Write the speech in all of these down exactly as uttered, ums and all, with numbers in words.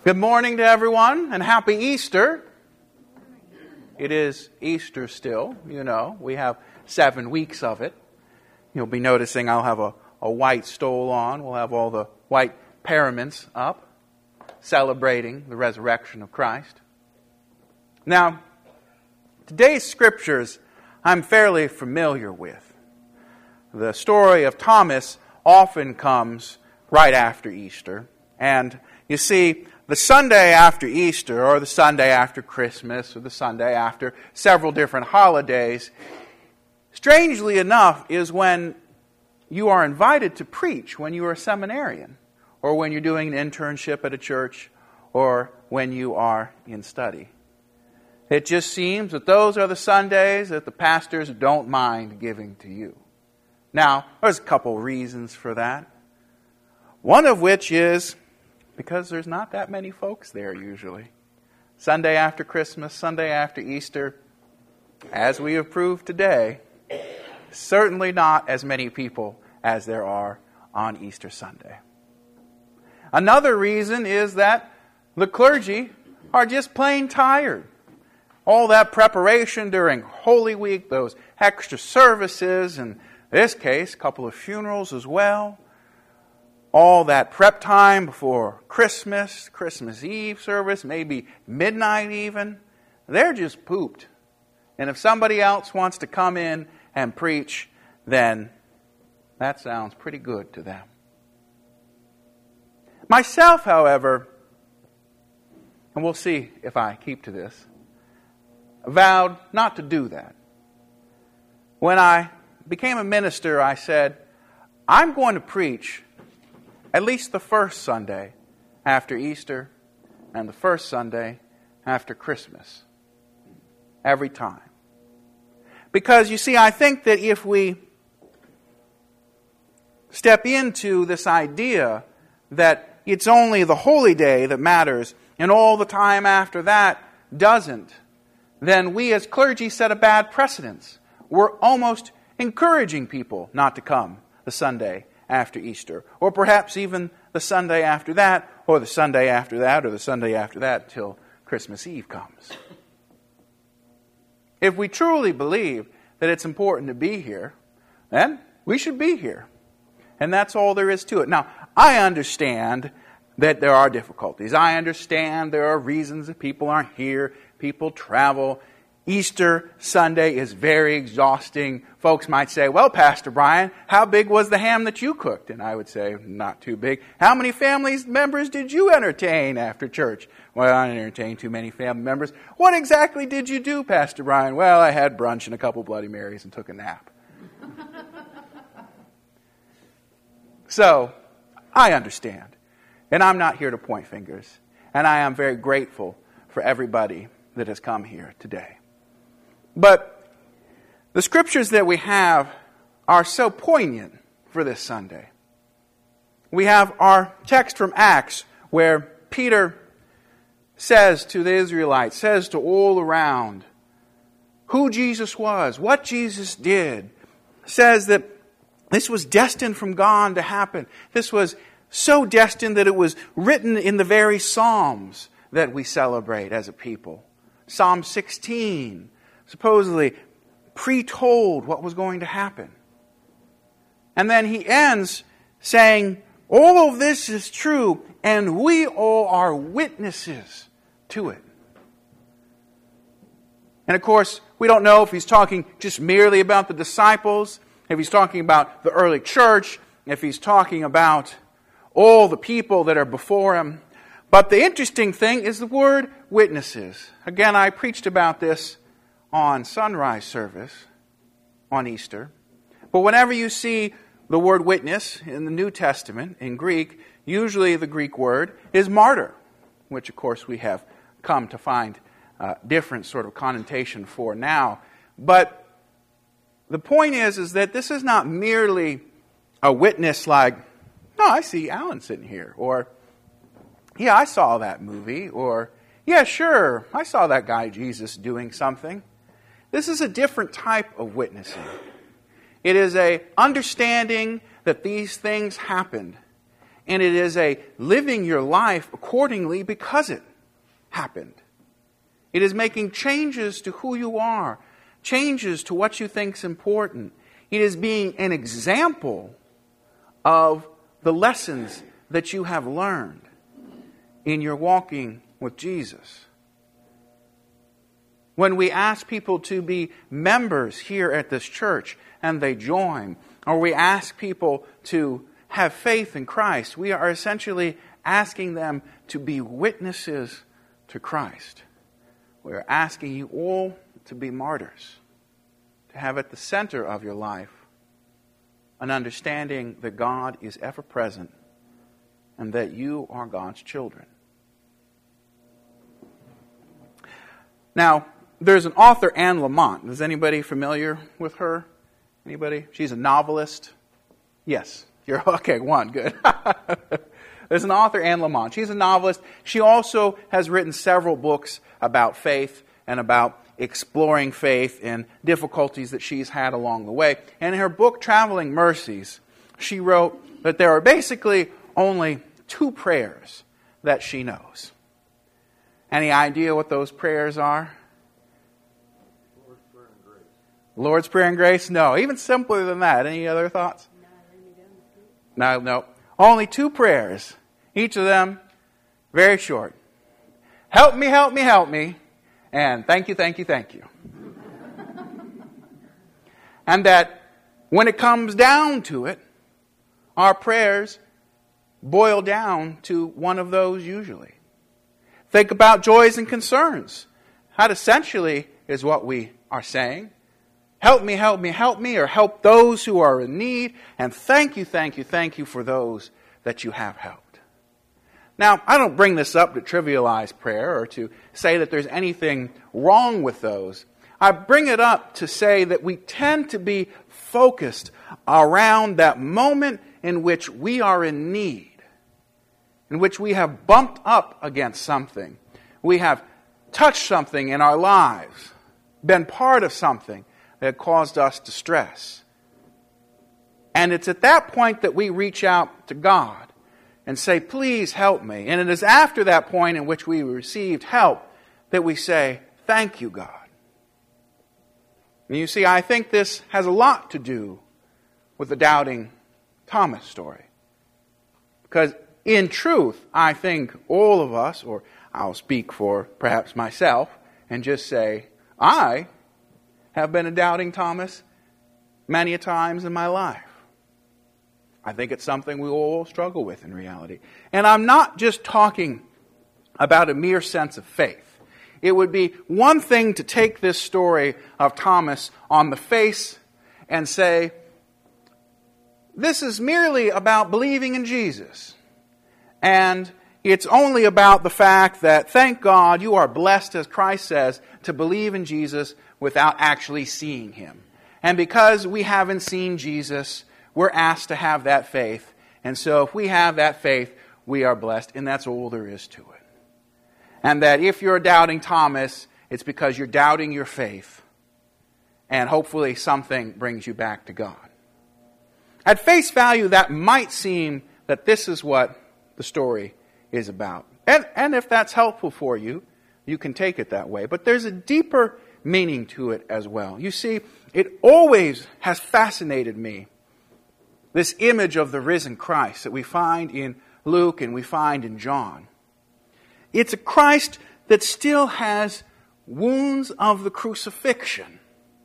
Good morning to everyone, and happy Easter. It is Easter still, you know. We have seven weeks of it. You'll be noticing I'll have a, a white stole on. We'll have all the white paraments up, celebrating the resurrection of Christ. Now, today's scriptures I'm fairly familiar with. The story of Thomas often comes right after Easter. And you see, the Sunday after Easter, or the Sunday after Christmas, or the Sunday after several different holidays, strangely enough, is when you are invited to preach when you are a seminarian, or when you're doing an internship at a church, or when you are in study. It just seems that those are the Sundays that the pastors don't mind giving to you. Now, there's a couple reasons for that. One of which is because there's not that many folks there usually. Sunday after Christmas, Sunday after Easter, as we have proved today, certainly not as many people as there are on Easter Sunday. Another reason is that the clergy are just plain tired. All that preparation during Holy Week, those extra services, and in this case, a couple of funerals as well. All that prep time before Christmas, Christmas Eve service, maybe midnight even. They're just pooped. And if somebody else wants to come in and preach, then that sounds pretty good to them. Myself, however, and we'll see if I keep to this, vowed not to do that. When I became a minister, I said, I'm going to preach at least the first Sunday after Easter and the first Sunday after Christmas. Every time. Because, you see, I think that if we step into this idea that it's only the holy day that matters and all the time after that doesn't, then we as clergy set a bad precedence. We're almost encouraging people not to come the Sunday after Easter, or perhaps even the Sunday after that, or the Sunday after that, or the Sunday after that, till Christmas Eve comes. If we truly believe that it's important to be here, then we should be here. And that's all there is to it. Now, I understand that there are difficulties. I understand there are reasons that people aren't here. People travel. Easter Sunday is very exhausting. Folks might say, well, Pastor Brian, how big was the ham that you cooked? And I would say, not too big. How many family members did you entertain after church? Well, I didn't entertain too many family members. What exactly did you do, Pastor Brian? Well, I had brunch and a couple Bloody Marys and took a nap. So, I understand. And I'm not here to point fingers. And I am very grateful for everybody that has come here today. But the scriptures that we have are so poignant for this Sunday. We have our text from Acts where Peter says to the Israelites, says to all around who Jesus was, what Jesus did, says that this was destined from God to happen. This was so destined that it was written in the very Psalms that we celebrate as a people. Psalm sixteen supposedly pre-told what was going to happen. And then he ends saying, all of this is true, and we all are witnesses to it. And of course, we don't know if he's talking just merely about the disciples, if he's talking about the early church, if he's talking about all the people that are before him. But the interesting thing is the word witnesses. Again, I preached about this on sunrise service on Easter. But whenever you see the word witness in the New Testament in Greek, usually the Greek word is martyr, which of course we have come to find a different sort of connotation for now. But the point is, is that this is not merely a witness like, oh, I see Alan sitting here, or yeah, I saw that movie, or yeah, sure, I saw that guy Jesus doing something. This is a different type of witnessing. It is a understanding that these things happened And it is a living your life accordingly because it happened. It is making changes to who you are, changes to what you think is important. It is being an example of the lessons that you have learned in your walking with Jesus. When we ask people to be members here at this church and they join, or we ask people to have faith in Christ, we are essentially asking them to be witnesses to Christ. We are asking you all to be martyrs, to have at the center of your life an understanding that God is ever present and that you are God's children. Now, there's an author, Anne Lamott. Is anybody familiar with her? Anybody? She's a novelist. Yes. You're okay. One. Good. There's an author, Anne Lamott. She's a novelist. She also has written several books about faith and about exploring faith and difficulties that she's had along the way. And in her book, Traveling Mercies, she wrote that there are basically only two prayers that she knows. Any idea what those prayers are? Lord's Prayer and Grace. Lord's Prayer and Grace? No. Even simpler than that. Any other thoughts? No, no. Only two prayers. Each of them very short. Help me, help me, help me. And thank you, thank you, thank you. And that when it comes down to it, our prayers boil down to one of those usually. Think about joys and concerns. That essentially is what we are saying. Help me, help me, help me, or help those who are in need. And thank you, thank you, thank you for those that you have helped. Now, I don't bring this up to trivialize prayer or to say that there's anything wrong with those. I bring it up to say that we tend to be focused around that moment in which we are in need, in which we have bumped up against something. We have touched something in our lives, been part of something that caused us distress. And it's at that point that we reach out to God and say, please help me. And it is after that point in which we received help that we say, thank you, God. And you see, I think this has a lot to do with the doubting Thomas story. Because in truth, I think all of us, or I'll speak for perhaps myself, and just say, I have been a doubting Thomas many a times in my life. I think it's something we all struggle with in reality. And I'm not just talking about a mere sense of faith. It would be one thing to take this story of Thomas on the face and say, this is merely about believing in Jesus. And it's only about the fact that, thank God, you are blessed, as Christ says, to believe in Jesus without actually seeing Him. And because we haven't seen Jesus, we're asked to have that faith. And so if we have that faith, we are blessed. And that's all there is to it. And that if you're doubting Thomas, it's because you're doubting your faith. And hopefully something brings you back to God. At face value, that might seem that this is what the story is about. And, and if that's helpful for you, you can take it that way. But there's a deeper meaning to it as well. You see, it always has fascinated me, this image of the risen Christ that we find in Luke and we find in John. It's a Christ that still has wounds of the crucifixion.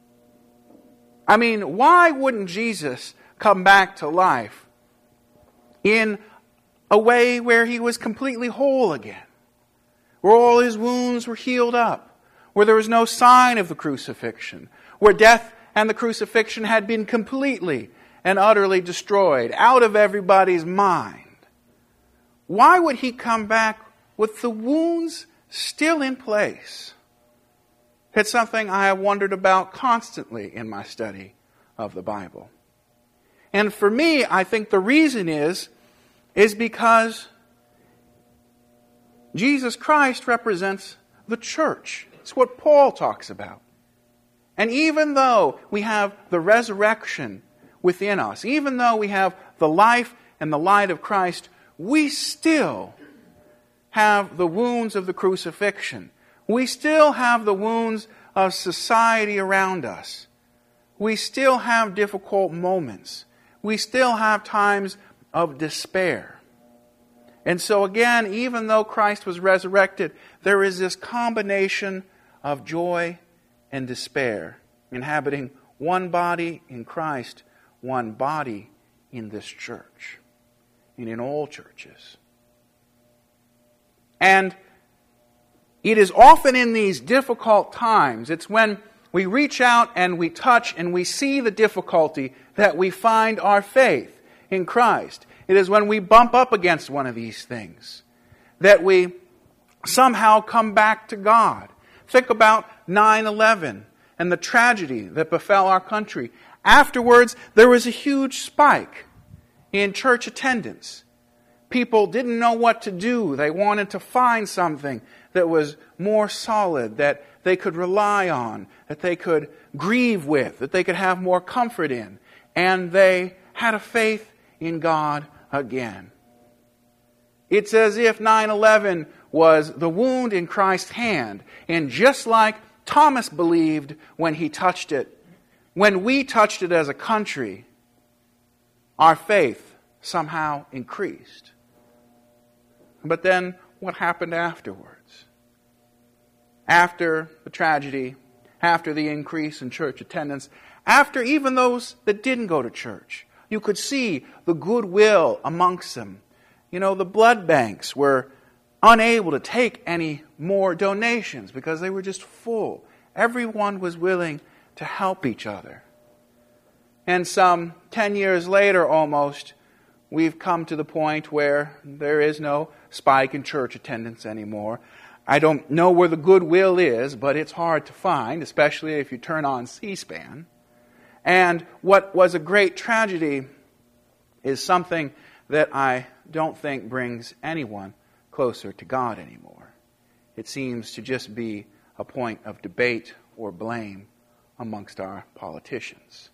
I mean, why wouldn't Jesus come back to life in a way where He was completely whole again? Where all His wounds were healed up? Where there was no sign of the crucifixion? Where death and the crucifixion had been completely and utterly destroyed, out of everybody's mind? Why would He come back with the wounds still in place? It's something I have wondered about constantly in my study of the Bible. And for me, I think the reason is, is because Jesus Christ represents the church. It's what Paul talks about. And even though we have the resurrection within us, even though we have the life and the light of Christ we still have the wounds of the crucifixion. We still have the wounds of society around us. We still have difficult moments. We still have times of despair. And so again, even though Christ was resurrected, there is this combination of joy and despair, inhabiting one body in Christ, one body in this church, and in all churches. And it is often in these difficult times, it's when we reach out and we touch and we see the difficulty that we find our faith in Christ. It is when we bump up against one of these things that we somehow come back to God. Think about nine eleven and the tragedy that befell our country. Afterwards, there was a huge spike in church attendance. People didn't know what to do. They wanted to find something that was more solid, that they could rely on, that they could grieve with, that they could have more comfort in. And they had a faith in God again. It's as if nine eleven was the wound in Christ's hand. And just like Thomas believed when he touched it, when we touched it as a country, our faith somehow increased. But then what happened afterwards? After the tragedy, after the increase in church attendance, after even those that didn't go to church, you could see the goodwill amongst them. You know, the blood banks were unable to take any more donations because they were just full. Everyone was willing to help each other. And some ten years later almost, we've come to the point where there is no spike in church attendance anymore. I don't know where the goodwill is, but it's hard to find, especially if you turn on C-SPAN. And what was a great tragedy is something that I don't think brings anyone closer to God anymore. It seems to just be a point of debate or blame amongst our politicians.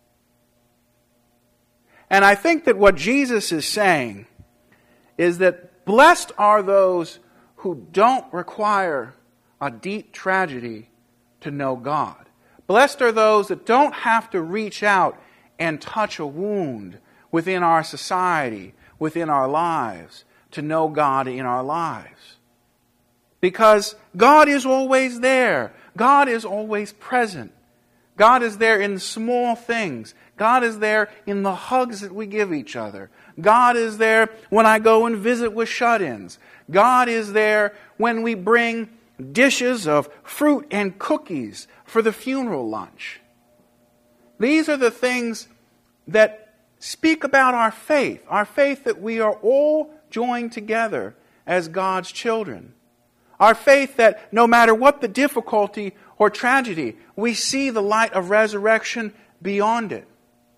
And I think that what Jesus is saying is that blessed are those who don't require a deep tragedy to know God. Blessed are those that don't have to reach out and touch a wound within our society, within our lives, to know God in our lives. Because God is always there. God is always present. God is there in small things. God is there in the hugs that we give each other. God is there when I go and visit with shut-ins. God is there when we bring dishes of fruit and cookies for the funeral lunch. These are the things that speak about our faith. Our faith that we are all joined together as God's children. Our faith that no matter what the difficulty or tragedy, we see the light of resurrection beyond it.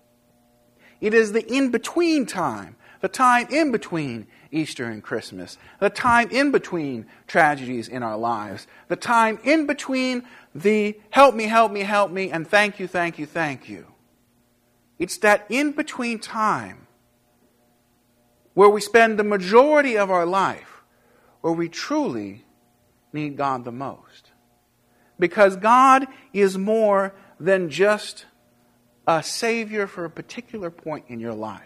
It is the in-between time, the time in between Easter and Christmas, the time in between tragedies in our lives, the time in between the help me, help me, help me, and thank you, thank you, thank you. It's that in-between time where we spend the majority of our life where we truly need God the most. Because God is more than just a Savior for a particular point in your life.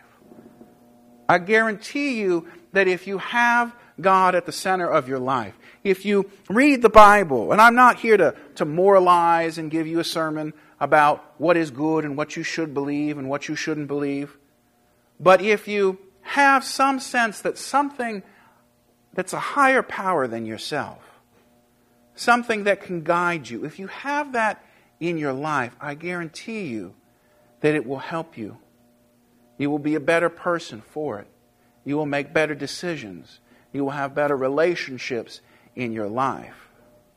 I guarantee you that if you have God at the center of your life, if you read the Bible, and I'm not here to, to moralize and give you a sermon about what is good and what you should believe and what you shouldn't believe, but if you have some sense that something that's a higher power than yourself, something that can guide you, if you have that in your life, I guarantee you that it will help you. You will be a better person for it. You will make better decisions. You will have better relationships in your life.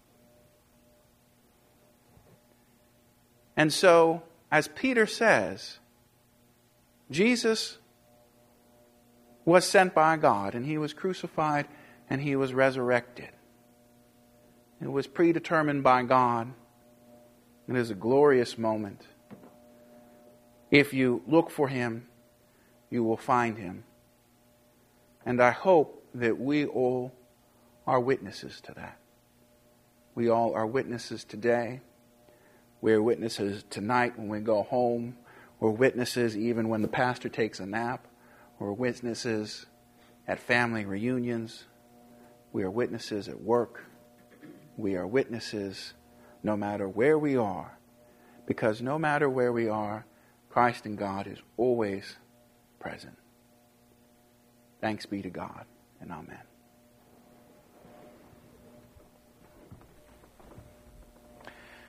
And so, as Peter says, Jesus was sent by God, and He was crucified, and He was resurrected. It was predetermined by God. It is a glorious moment. If you look for Him, you will find Him. And I hope that we all are witnesses to that. We all are witnesses today. We're witnesses tonight when we go home. We're witnesses even when the pastor takes a nap. We're witnesses at family reunions. We are witnesses at work. We are witnesses no matter where we are. Because no matter where we are, Christ and God is always present. Thanks be to God, and amen.